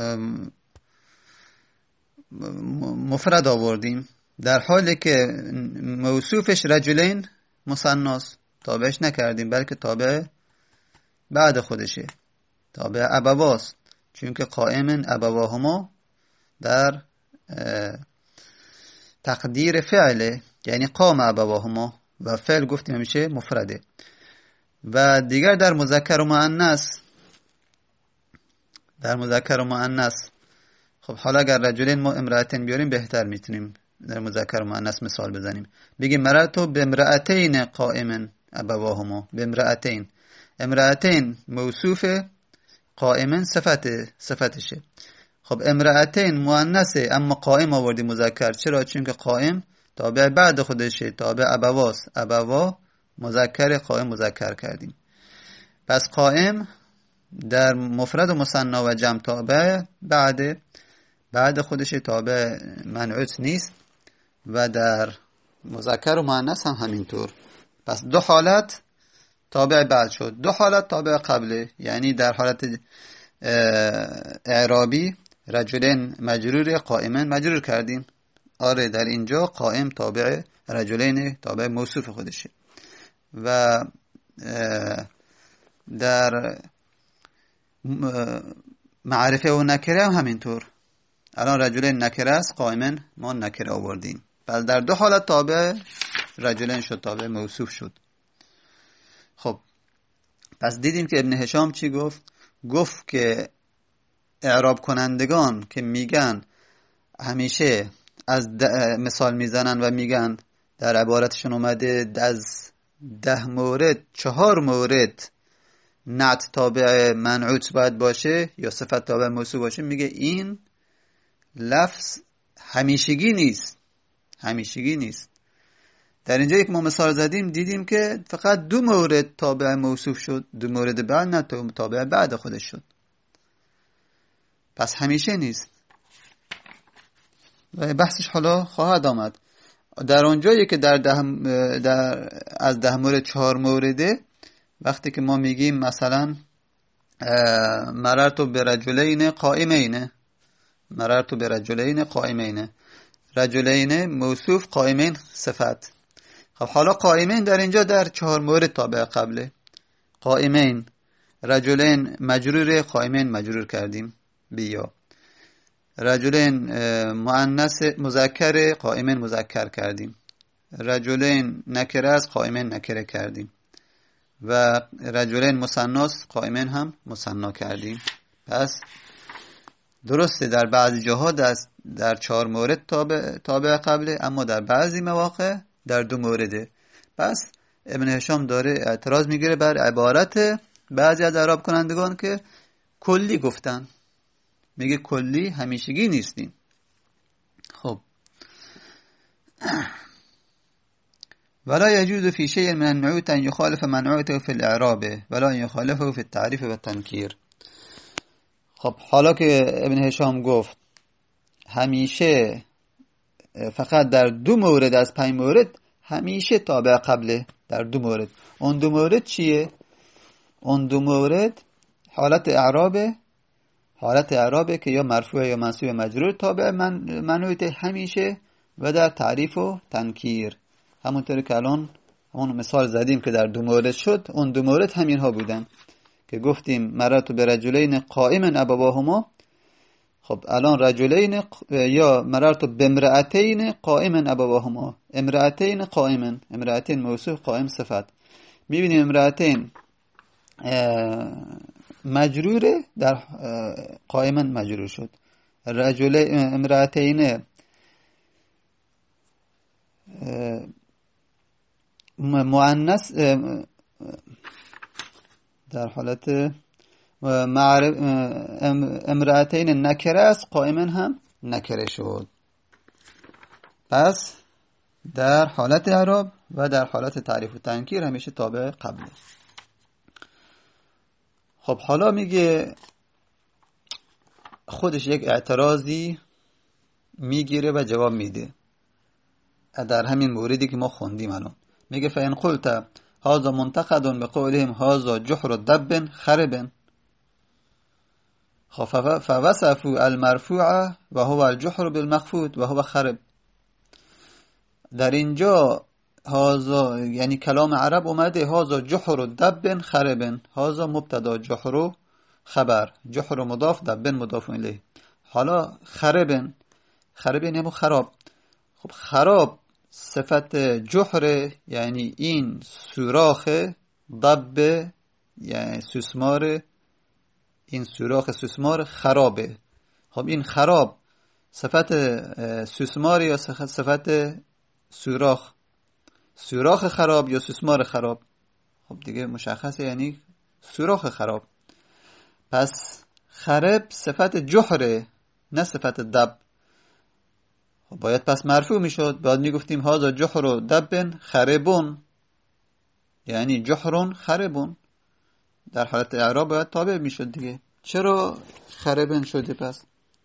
مفرد آوردیم، در حالی که موصوفش رجلین مثناست، تابعش نکردیم بلکه تابع بعد خودشه، تابع ابواست، چون که قائم ابواهما در تقدیر فعله، یعنی قام ابواهما، و فعل گفتیم همیشه مفرده. و دیگر در مذکر و مؤنث، در مذکر و مؤنث خب حالا اگر رجلین ما امرأتین بیاریم بهتر میتونیم در مذکر و مؤنث مثال بزنیم. بگیم مررت بامرأتین قائما ابواهما. بامرأتین، امرأتین موصوف، قائما صفتشه. خب امرأتین مؤنثه اما قائم آوردی مذکر. چرا؟ چون که قائم تابع بعد خودشه، تابع ابواست. ابوا مذکر، قائم مذکر کردیم. پس قائم در مفرد و مثنا و جمع تابع بعد خودشه، تابع منعوت نیست. و در مذکر و مؤنث هم همینطور. پس 2 حالت تابع بعد شد، 2 حالت تابع قبله. یعنی در حالت اعرابی رجلین مجرور، قائما مجرور کردیم. آره در اینجا قائم تابع رجلین، تابع موصوف خودشه. و در معرفه و نکره هم همینطور. الان رجلین نکره است، قائما ما نکره آوردیم. بل در 2 حالت تابع رجلین شد، تابع موصوف شد. خب پس دیدیم که ابن هشام چی گفت؟ گفت که اعراب کنندگان که میگن همیشه از مثال میزنن و میگن در عبارتشون اومده از 10 مورد 4 مورد نعت تابع منعوت باید باشه یا صفت تابع موصوف باشه، میگه این لفظ همیشگی نیست. در اینجا یک ما مثال زدیم، دیدیم که فقط 2 مورد تابع موصوف شد، 2 مورد بعد نه تابع بعد خودش شد. پس همیشه نیست. و بحثش حالا خواهد آمد. در اونجایی که از 10 مورد 4 مورده، وقتی که ما میگیم مثلا مررت برجلین قائمین، مررت برجلین قائمین، رجلین موصوف، قائمین صفت. خب حالا قائمین در اینجا در 4 مورد تابع قبله. قائمین، رجلین مجرور، قائمین مجرور کردیم بیا. رجلین مؤنث مذکر، قائمین مذکر کردیم. رجلین نکره است، قائمین نکره کردیم. و رجلین مثناست، قائمین هم مثنا کردیم. پس درسته در بعضی جاها در 4 مورد تابع قبله، اما در بعضی مواقع در 2 مورده. پس ابن هشام داره اعتراض میگیره بر عبارت بعضی از اعراب کنندگان که کلی گفتن. میگه کلی همیشگی نیستین. خب ولا يجوز في شيء من النعوت أن يخالف منعوته في الإعراب ولا يخالفه في التعريف والتنكير. خب حالا که ابن هشام گفت همیشه فقط در 2 مورد از 5 مورد همیشه تابع قبله، در 2 مورد. اون 2 مورد چیه؟ اون 2 مورد حالت اعرابه که یا مرفوع یا منصوب مجرور تابع منعوت همیشه، و در تعریف و تنکیر همونطوری که الان اون مثال زدیم که در 2 مورد شد، اون 2 مورد همینها بودن که گفتیم مررت برجلین قائما ابواهما. خب الان رجلین یا مررت بامرأتین قائما ابواهما. امرأتین قائما، امرأتین موصوف، قائم صفت. میبینیم امرأتین مجروره، در قائما مجرور شد. امرأتین مؤنث در حالت امرأتین نکره است، قائما هم نکره شد. پس در حالت اعراب و در حالت تعریف و تنکیر همیشه تابع قبله. خب حالا میگه خودش یک اعتراضی میگیره و جواب میده در همین موردی که ما خوندیم الان. میگه فإن قلت هذا منتقد بقولهم هذا جحر دب خرب، فوصفوا المرفوع و هو الجحر بالمخفوض و هو خرب. در اینجا هذا یعنی کلام عرب اومده هذا جحر دب خرب، هذا مبتدا جحر خبر، جحر مضاف دب مضاف الیه. حالا خرب یعنی خراب. خب خراب صفت جحر یعنی این سوراخ، دب یعنی سوسمار، این سوراخ سوسمار خرابه. خب این خراب صفت سوسمار یا صفت سوراخ خراب یا سوسمار خراب؟ خب دیگه مشخصه یعنی سوراخ خراب. پس خرب صفت جحره نه صفت دب. خب باید پس مرفوع میشد، بعد میگفتیم هذا جحر دب خربون، یعنی جحرون خربون. در حالت اعراب باید تابع میشد دیگه. چرا خربن شده پس؟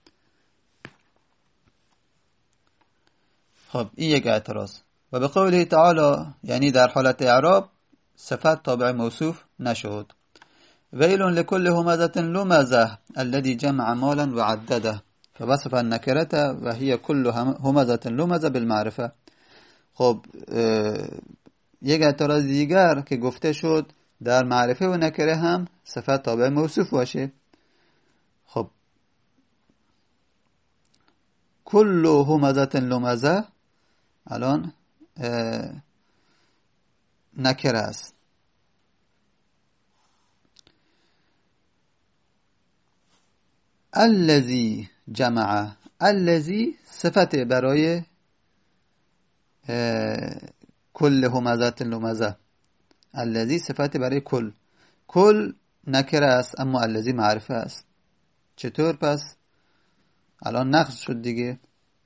خب این یک اعتراض. و به قوله تعالی یعنی در حالت اعراب صفت تابع موصوف نشد. ویل لكل همزة لمزة الذي جمع مالا وعدده فوصف النكرة وهي كل همزة لمزة بالمعرفة. خب یک اعتراض دیگر که گفته شد در معرفه و نکره هم صفت تابع موصوف باشه. خب کل همزة لمزة الان نکره است. الذی جمع، الذی صفت برای کل همزة لمزة، الذی صفت برای کل نکره است اما الذی معرفه است. چطور پس؟ الان نقص شد دیگه.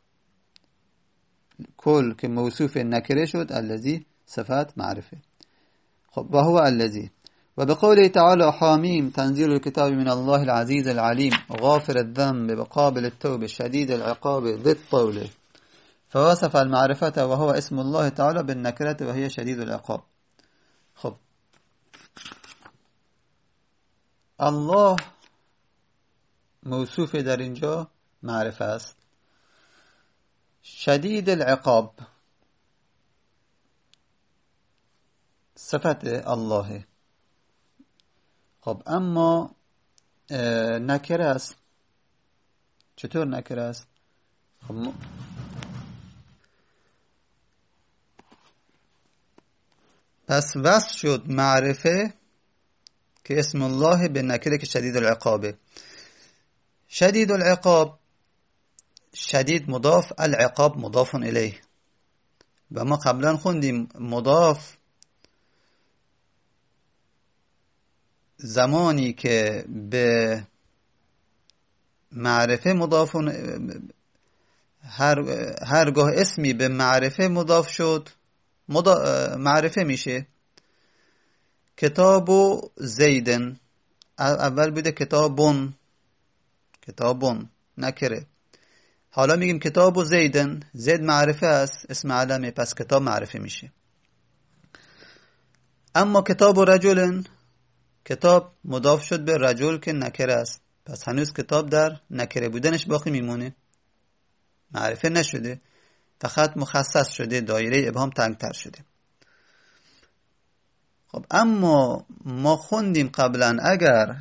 کل که موصوف نکره شد، الذی صفت معرفه. خب و هو الذی. و بقوله تعالی حامیم تنزیل الكتاب من الله العزیز العلیم غافر الذنب وقابل التوب شدید العقاب ذی الطول فوصف المعرفة و هو اسم الله تعالی بالنکرة و هي شدید العقاب. خب الله موصوف در اینجا معرفه است. شدید العقاب صفت الله. خب اما نکره است. چطور نکره است؟ خب پس وصف شد معرفه که اسم الله به نکره که شدید العقابه. شدید العقاب، شدید مضاف، العقاب مضاف الیه. و ما قبلا خوندیم مضاف زمانی که به معرفه مضاف، هرگاه اسمی به معرفه مضاف شد معرفه میشه. کتاب زیدن اول بوده کتابون نکره. حالا میگیم کتاب زیدن، زید معرفه است، اسم علمه، پس کتاب معرفه میشه. اما کتاب رجلن، کتاب مضاف شد به رجل که نکره است، پس هنوز کتاب در نکره بودنش باقی میمونه، معرفه نشده، فقط مخصص شده، دایره ابهام تنگتر شده. خب اما ما خوندیم قبلا اگر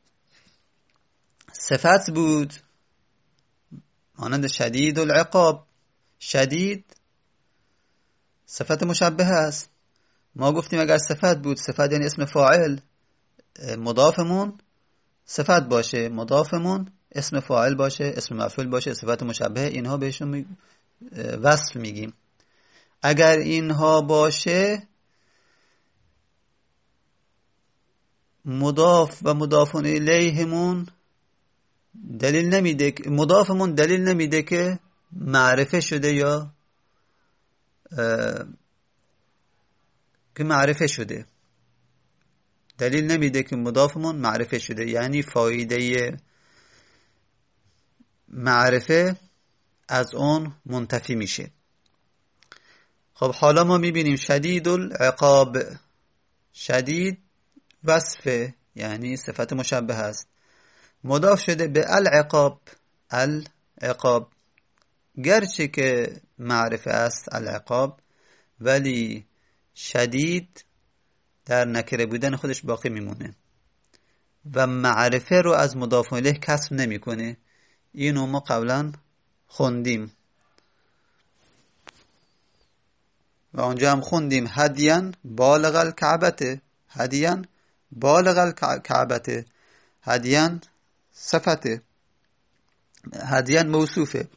صفت بود مانند شدید العقاب، شدید صفت مشبه است. ما گفتیم اگر صفت بود، صفت یعنی اسم فاعل، مضافمون صفت باشه، مضافمون اسم فاعل باشه، اسم مفعول باشه، صفت مشبه، اینها بهشون وصف میگیم. اگر اینها باشه مضاف و مضافون الیهمون دلیل نمیده، مضافمون دلیل نمیده که معرفه شده یا که معرفه شده، دلیل نمیده که مضافمون معرفه شده، یعنی فایده معرفه از اون منتفی میشه. خب حالا ما میبینیم شدید العقاب، شدید وصفه یعنی صفت مشبه است، مضاف شده به العقاب. العقاب گرچه که معرفه است العقاب، ولی شدید در نکره بودن خودش باقی میمونه و معرفه رو از مضاف الیه کسب نمیکنه. اینو ما قبلا خوندیم و اونجا هم خوندیم هدیان بالغ الکعبه، هدیان بالغ الکعبه، هدیان صفته، هدیان موصوفه،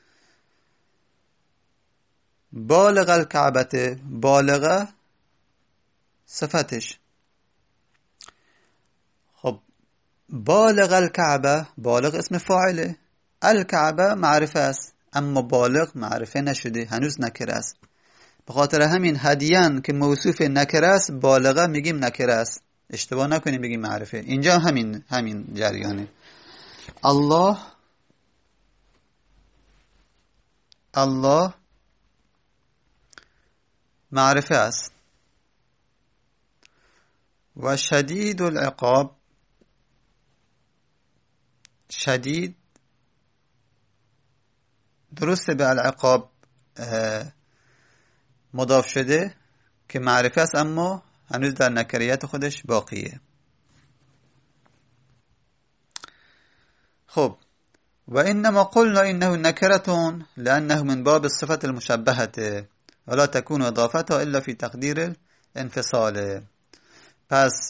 بالغ الکعبه بالغ صفتش. خب بالغ الکعبه، بالغ اسم فاعله، الکعبه معرفه است اما بالغ معرفه نشده، هنوز نکره است. به خاطر همین هدیان که موصوف نکره است، بالغه میگیم نکره است، اشتباه نکنیم بگیم معرفه. اینجا همین جریانه. الله معرفه است و شدید العقاب، شدید درسته به العقاب مضاف شده که معرفه است اما هنوز در نکریت خودش باقیه. خب و انما قلنا انه نکرة لانه من باب الصفة المشبهة ولا تكون اضافتها الا في تقدیر الانفصال. پس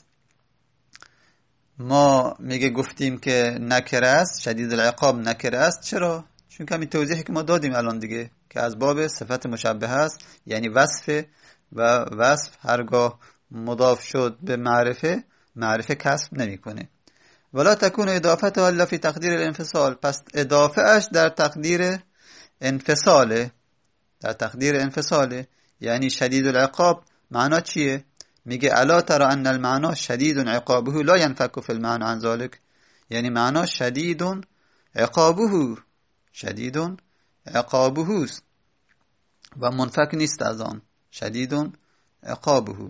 ما گفتیم که نکره است، شدید العقاب نکره است. چرا؟ چون که همین توضیحی که ما دادیم الان دیگه، که از باب صفت مشبهه است، یعنی وصف و وصف هرگاه مضاف شد به معرفه، معرفه کسب نمیکنه. ولا تكون اضافتها الا في تقدیر الانفصال، پس اضافه اش در تقدیر انفصاله، در تقدیر انفصاله. یعنی شدید العقاب معنا چیه؟ میگه الا ترى ان المعنى شدید عقابه لا ينفك في المعنى عن ذلك، یعنی معنا شدید عقابه، شدید عقابه است و منفک نیست از آن، شدید عقابه.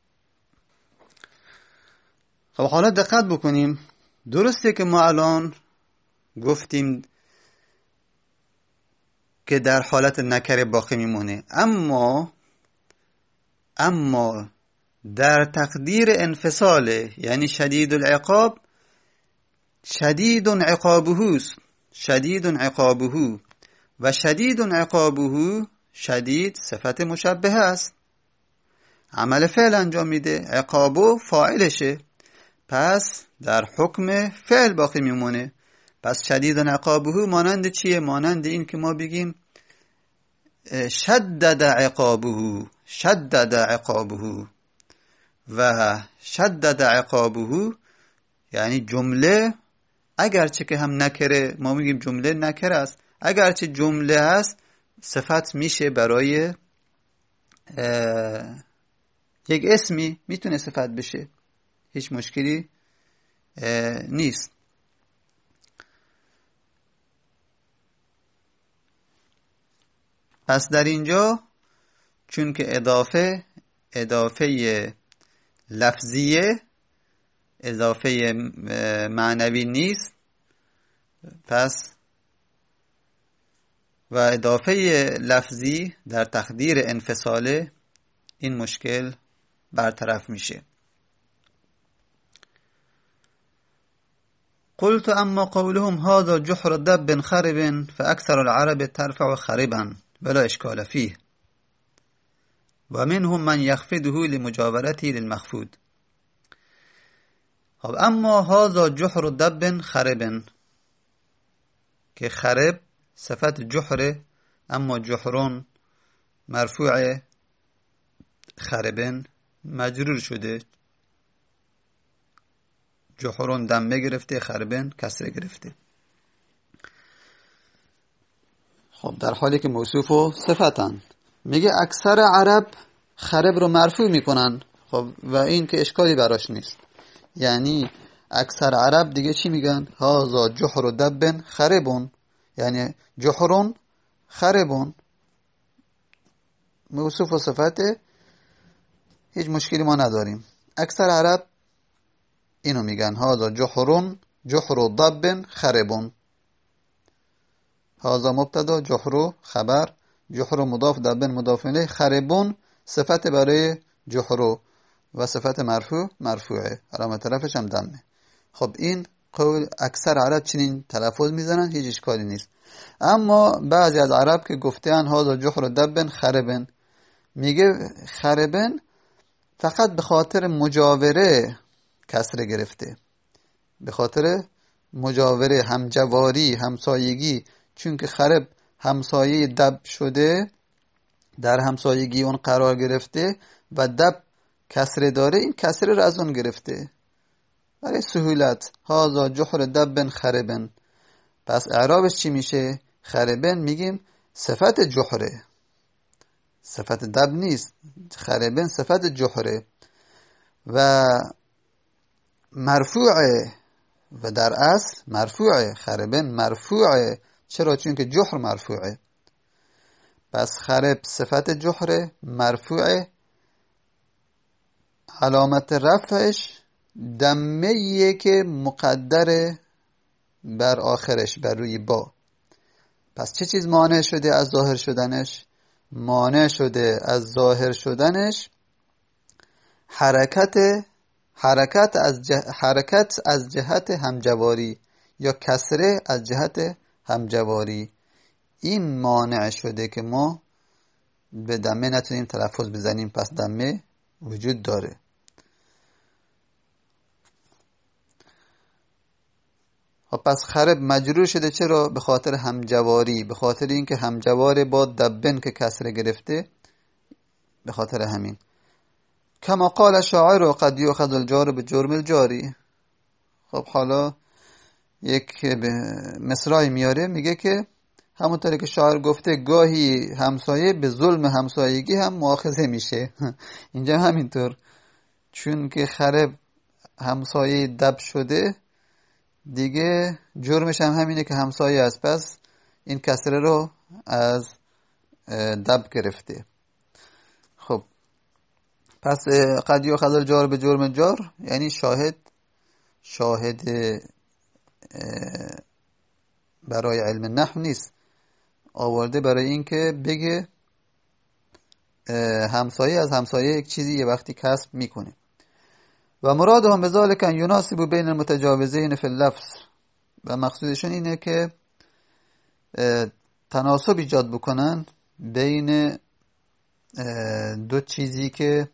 خب حالا دقت بکنیم، درسته که ما الان گفتیم که در حالت نکره باقی میمونه، اما در تقدیر انفصاله، یعنی شدید العقاب شدید عقابه است، شدید عقابه و شدید عقابه، شدید صفت مشبهه است، عمل فعل انجام میده، عقابه فاعلشه، پس در حکم فعل باقی میمونه. پس شدید عقابه مانند چیه؟ مانند این که ما بگیم شدد عقابه، شدد عقابه و شدد عقابه، یعنی جمله اگرچه که هم نکره، ما میگیم جمله نکره است، اگرچه جمله است صفت میشه برای یک اسمی، میتونه صفت بشه، هیچ مشکلی نیست. پس در اینجا چون که اضافه لفظیه، اضافه معنوی نیست، پس و اضافه لفظی در تقدیر انفصاله، این مشکل برطرف میشه. قلت اما قولهم هذا جحر دب خرب فاكثر العرب ترفع خربا ولا اشكال فيه ومنهم من يخفضه لمجاورته للمخفوض. خب اما هذا جحر دب خرب، که خرب صفت جحر، اما جحرون مرفوع، خربن مجرور شده. جحرون دمه گرفته، خربن کسره گرفته. خب در حالی که موصوف و صفتن، میگه اکثر عرب خرب رو مرفوع میکنن. خب و این که اشکالی براش نیست. یعنی اکثر عرب دیگه چی میگن؟ هازا جحر دبن خربون، یعنی جحرون خربون، موصوف و صفته، هیچ مشکلی ما نداریم. اکثر عرب اینو میگن، هازا جحرون جحر دبن خربون. هازا مبتدا، جحر خبر، جحر مضاف، دبن مضاف الیه، خربون صفت برای جحر و صفت مرفوعه، علامت رفعش هم دمه. خب این قول اکثر عرب چنین تلفظ میزنن، هیچ اشکالی نیست. اما بعضی از عرب که گفتن هازا جحر دبن خربن، میگه خربن فقط به خاطر مجاوره کسره گرفته، به خاطر مجاوره، همجواری، همسایگی. چون که خرب همسایه دب شده، در همسایگی اون قرار گرفته و دب کسره داره، این کسره رو از اون گرفته برای سهولت. هازا جحر دبن خربن. پس اعرابش چی میشه؟ خربن میگیم صفت جحره، صفت دب نیست. خربن صفت جحره و مرفوعه، و در اصل مرفوعه. خربن مرفوعه. چرا؟ چون که جحر مرفوعه. پس خرب صفت جحره، مرفوعه، علامت رفعش دمه‌ایه که مقدره بر آخرش، بر روی با. پس چه چیز مانع شده از ظاهر شدنش؟ مانع شده از ظاهر شدنش حرکت از جهت همجواری یا کسره از جهت همجواری. این مانع شده که ما به دمه نتونیم تلفظ بزنیم. پس دمه وجود داره. پس خرب مجرور شده. چرا؟ به خاطر همجواری، به خاطر اینکه همجوار با دبن که کسره گرفته، به خاطر همین. کما قال شاعر و قد یؤخذ الجار بجرم الجاری. خب حالا یک مصرعی میاره، میگه که همونطوری که شاعر گفته گاهی همسایه به ظلم همسایگی هم مؤاخذه میشه. اینجا همینطور، چون که خرب همسایه دب شده دیگه جرمش هم همینه که همسایه است. پس این کسره رو از دب گرفته. خب پس قد یؤخذ الجار به جرم الجار یعنی شاهد برای علم نحو نیست، آورده برای اینکه بگه همسایه از همسایه یک چیزی یه وقتی کسب میکنه. و مرادهم بذلك ان يناسب بین المتجاوزین فی اللفظ. و مقصودشون اینه که تناسب ایجاد بکنن بین دو چیزی که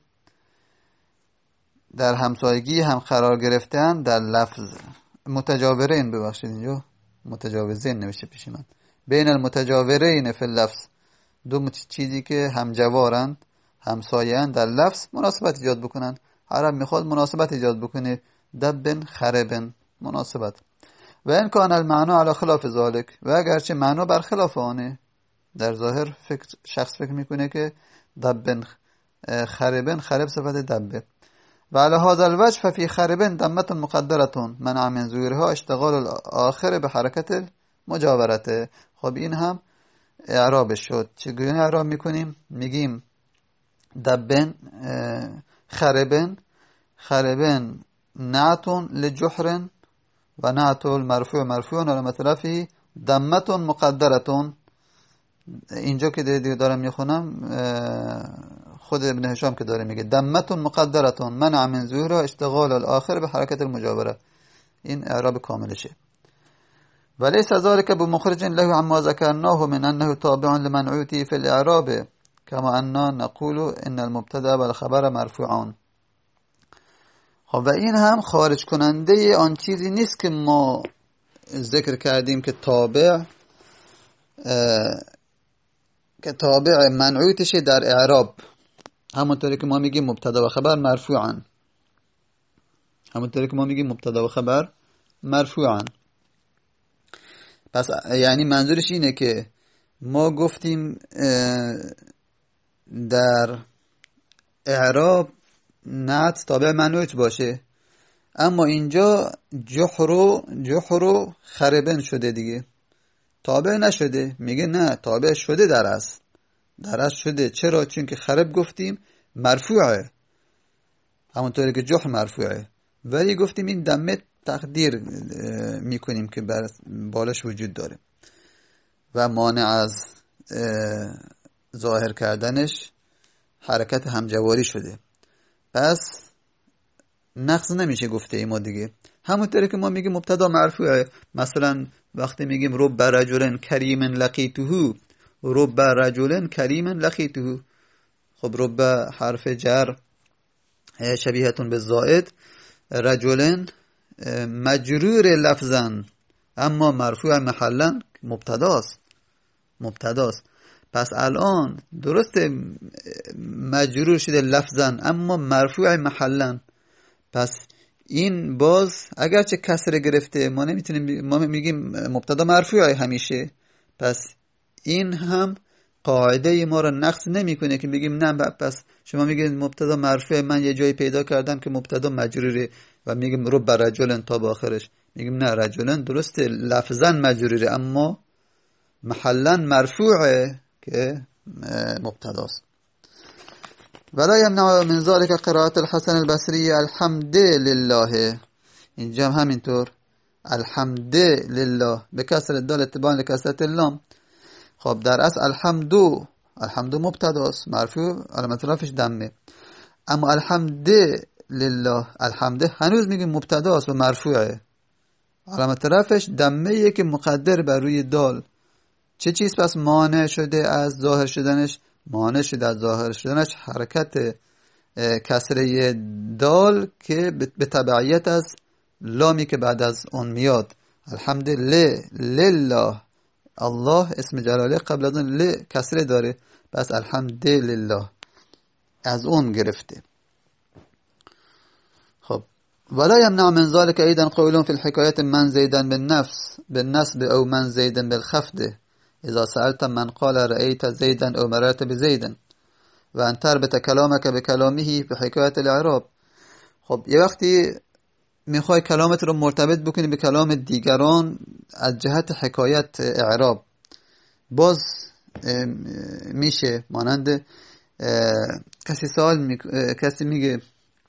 در همسایگی هم قرار گرفتن در لفظ. متجاورین، ببخشید اینجا متجاوزین نوشته پیش من. بین المتجاورین فی اللفظ، دو چیزی که همجوارن، همسایه‌اند، در لفظ مناسبت ایجاد بکنن. عرب میخواد مناسبت ایجاد بکنه، دبن خربن، مناسبت. و این کان المعنی علی خلاف ذالک، و اگرچه معنی برخلاف آنه، در ظاهر شخص فکر میکنه که دبن خربن، خرب صفت دبه. و علی هذا الوجه ففي خربن دمة مقدرة منع من ظهورها اشتغال الاخر به حرکت مجاورته. خب این هم اعرابش شد. چگونه اعراب میکنیم؟ میگیم دبن خربن نعت لجحر و نعت المرفوع مرفوع علامت رفعه دمة مقدرة. اینجا که دارم میخونم خود ابن هشام که داره میگه دمة مقدرة منع من ظهورها اشتغال الاخر به حرکت المجاوره. این اعراب کاملشه. وليس ذلك بمخرج له عما ذكرناه من انه تابع لمنعوته في الاعراب كما اننا نقول ان المبتدا والخبر مرفوعان. خب و این هم خارج کننده آن چیزی نیست که ما ذکر کردیم که تابع منعوتشه در اعراب. همونطوری که ما میگیم مبتدا و خبر مرفوعن، همونطوری که ما میگیم مبتدا و خبر مرفوعن. پس یعنی منظورش اینه که ما گفتیم در اعراب نعت تابع منوط باشه، اما اینجا جحر خربن شده دیگه، تابع نشده. میگه نه، تابع شده در اصل شده. چرا؟ چون که خرب گفتیم مرفوعه، همونطوری که جحر مرفوعه، ولی گفتیم این دمه تقدیر میکنیم که بالش وجود داره و مانع از ظاهر کردنش حرکت همجواری شده. پس نقص نمیشه گفته ای ما دیگه. همونطوری که ما میگیم مبتدا مرفوعه، مثلا وقتی میگیم رب رجل کریم لقیته، رب رجل کریم لقیته، خب رب حرف جر شبیهتون به زائد، رجل مجرور لفظا اما مرفوع محلا مبتداست. پس الان درسته مجرور شده لفظا اما مرفوع محلا، پس این باز اگرچه کسره گرفته ما نمیتونیم، ما میگیم مبتدا مرفوعه همیشه، پس این هم قاعده ما رو نقص نمیکنه که بگیم نه پس شما میگید مبتدا مرفوع، من یه جایی پیدا کردم که مبتدا مجروره و میگیم رب رجلن تا با آخرش، میگیم نه، رجلن درسته لفظا مجروره اما محلا مرفوعه که مبتداست. ولا يمنع من ذلك قراءة الحسن البصري الحمد لله، اینجا هم همینطور الحمد لله به کسر الدال اتباعا لکسرت اللام. خب در اصل الحمد مبتداست مرفوع علامت رفعش دمه، اما الحمد لله الحمد هنوز میگیم مبتداست و مرفوعه، علامت رفعش دمه که مقدر بر روی دال. چه چیز پس مانع شده از ظاهر شدنش؟ مانع شده از ظاهر شدنش حرکت کسره دال که به تبعیت از لامی که بعد از اون میاد. الحمد لله، الله اسم جلاله قبل از اون کسره داره، پس الحمد لله از اون گرفته. خب ولا يمنع من ذلك ايضا قولهم في الحكايات من زيدا بالنصب او من زيدا بالخفض اذا سألت من قال رأيت زيدا او مررت بزيدا و ان تربط كلامك بكلامه بحكاية الاعراب. خب یه وقتی میخوای کلامت رو مرتبط بکنی به کلام دیگران از جهت حکایت اعراب، باز میشه مانند کسی میگه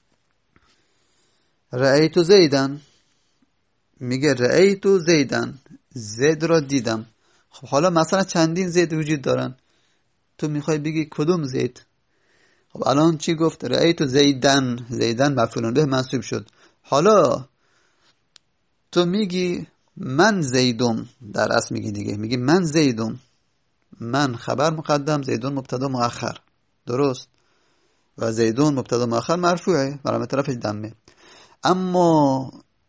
رأیت زیدن، میگه رأیت زیدن، زید را دیدم. خب حالا مثلا چندین زید وجود دارن، تو میخوای بگی کدوم زید؟ خب الان چی گفت؟ رأیت زیدن مفعول به منصوب شد. حالا تو میگی من زیدم، در اصل میگی دیگه، میگی من زیدم، من خبر مقدم، زیدون مبتدا مؤخر، درست؟ و زیدون مبتدا مؤخر مرفوعه برای طرفش دمه. اما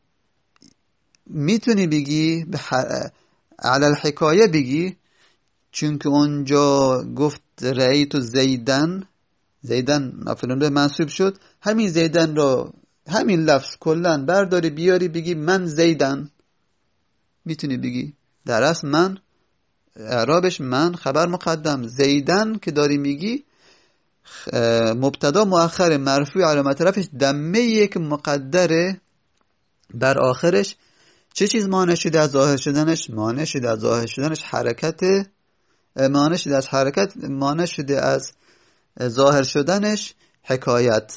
میتونی بگی علی الحکایه بگی، چون که اونجا گفت رأیت زیدن مفعول به منصوب شد، همین زیدن رو همین لفظ کلن برداری بیاری بگی من زیدن، میتونی بگی در اصل من اعرابش من خبر مقدم، زیدن که داری میگی مبتدا مؤخر مرفوع علامت رفعش دمه یک مقدره بر آخرش. چه چیز مانع شده از ظاهر شدنش؟ مانع شده از ظاهر شدنش حرکت، مانع شده از حرکت، مانع شده از ظاهر شدنش حکایت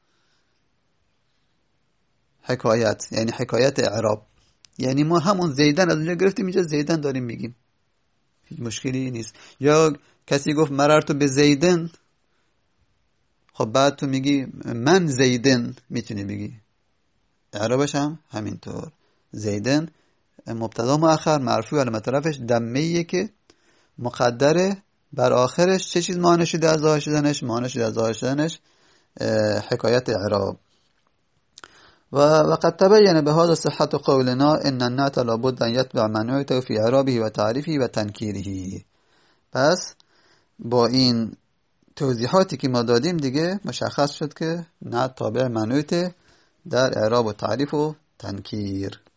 یعنی حکایت اعراب. یعنی ما همون زیدن از اونجا گرفتیم اینجا زیدن داریم میگیم، هیچ مشکلی نیست. یا کسی گفت مررت به زیدن، خب بعد تو میگی من زیدن، میتونی بگی اعرابش هم همینطور زیدن مبتدا مؤخر مرفوع علامت رفعش دمه‌ایه که مقدره بر آخرش. چه چیز مانع شده از ظاهر شدنش؟ مانع شده از ظاهر شدنش حکایت اعراب. وقد تبين بهذا صحة قولنا ان النعت لابد ان يتبع منوعته في اعرابه و تعریفه و تنکیره. پس با این توضیحاتی که ما دادیم دیگه مشخص شد که نعت تابع منوعته در اعراب و تعریف و تنکیر.